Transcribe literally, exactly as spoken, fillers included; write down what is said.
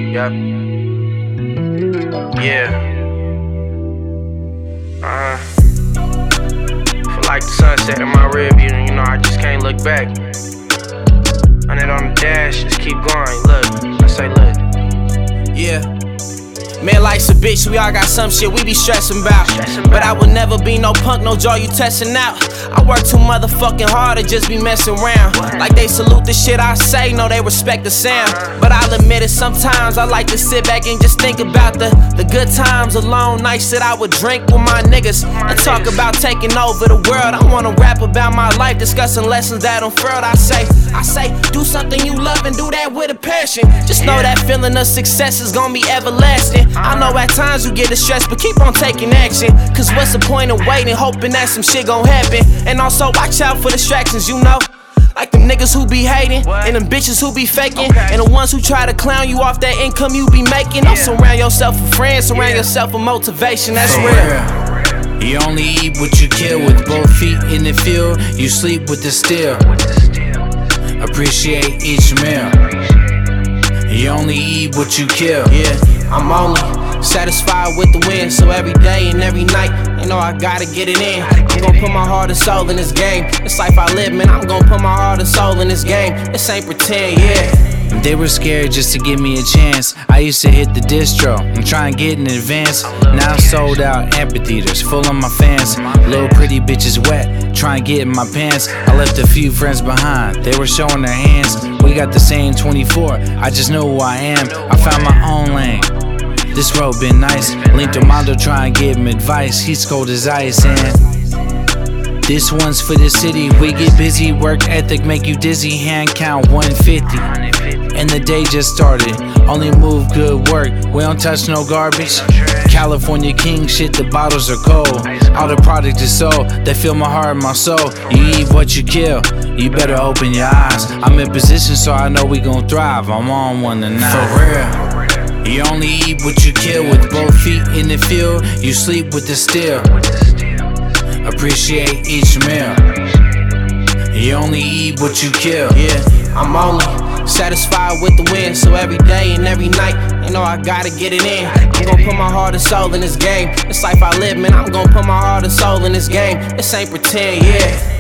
Yep. Yeah. Uh, feel like the sunset in my rear view, and you know I just can't look back. On it on the dash, just keep going. Look, I say look. Yeah. Man, life's a bitch, we all got some shit we be stressing about. But I would never be no punk, no jaw you testing out. I work too motherfucking hard to just be messing around. Like they salute the shit I say, no they respect the sound. But I'll admit it, sometimes I like to sit back and just think about the, the good times, the long nights that I would drink with my niggas and talk about taking over the world. I wanna rap about my life, discussing lessons that unfurled. I say, I say, do something you love and do that with a passion. Just know that feeling of success is gonna be everlasting. I know at times you get distressed, but keep on taking action. Cause what's the point of waiting, hoping that some shit gon' happen? And also watch out for distractions, you know. Like them niggas who be hating, and them bitches who be faking, and the ones who try to clown you off that income you be making. Don't surround yourself with friends, surround yourself with motivation, that's real. You only eat what you kill, with both feet in the field, you sleep with the steel. Appreciate each meal. You only eat what you kill. Yeah, I'm only satisfied with the win, so every day and every night, you know I gotta get it in. I'm gonna put my heart and soul in this game. This life I live, man, I'm gonna put my heart and soul in this game. This ain't pretend, yeah. They were scared just to give me a chance. I used to hit the distro and try and get in advance. Now I'm sold out amphitheaters, full of my fans. Little pretty bitches wet, try and get in my pants. I left a few friends behind, they were showing their hands. We got the same twenty-four, I just know who I am. I found my own lane. This road been nice. Linked Armando, try and give him advice. He's cold as ice, and this one's for the city. We get busy, work ethic make you dizzy. Hand count one fifty, and the day just started. Only move good work, we don't touch no garbage. California king shit, the bottles are cold. All the product is sold, they feel my heart and my soul. You eat what you kill, you better open your eyes. I'm in position so I know we gon' thrive. I'm on one tonight. For real. You only eat what you kill, with both feet in the field, you sleep with the steel. Appreciate each meal. You only eat what you kill. Yeah, I'm only satisfied with the win, so every day and every night, you know I gotta get it in. I'm gonna put my heart and soul in this game. This life I live, man, I'm gonna put my heart and soul in this game. This ain't pretend, yeah.